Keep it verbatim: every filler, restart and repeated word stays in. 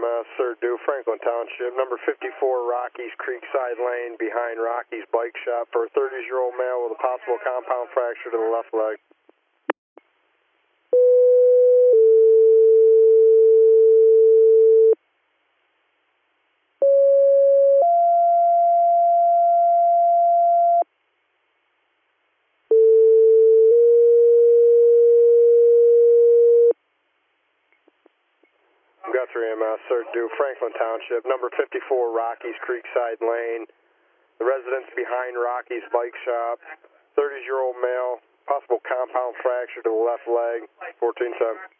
S, Sir Due, Franklin Township, number fifty-four Rockies Creekside Lane, behind Rocky's Bike Shop, for a thirty-year-old male with a possible compound fracture to the left leg. Guthrie M S, Sir Due, Franklin Township, number fifty-four Rockies Creekside Lane. The residence behind Rocky's Bike Shop, thirty-year-old male, possible compound fracture to the left leg, fourteen seven.